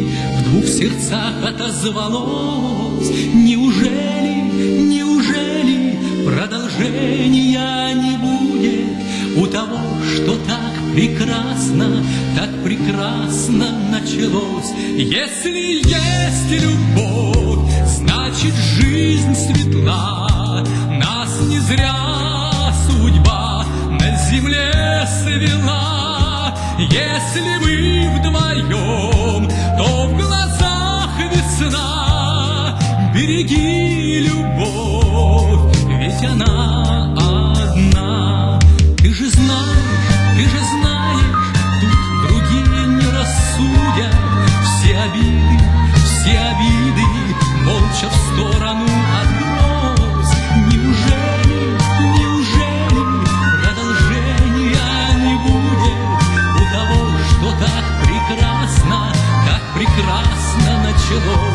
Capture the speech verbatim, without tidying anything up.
в двух сердцах отозвалось. Неужели, неужели продолжения не будет у того, что так прекрасно, так прекрасно началось? Если есть любовь, значит жизнь светла. Нас не зря судьба на земле свела. Если мы вдвоем, то в глазах весна. Береги любовь, ведь она одна. Ты же знаешь, ты же знаешь, тут другие не рассудят. Все обиды, все обиды молча в сторону отбрось. Неужели, неужели продолжения не будет у того, что так прекрасно, так прекрасно началось?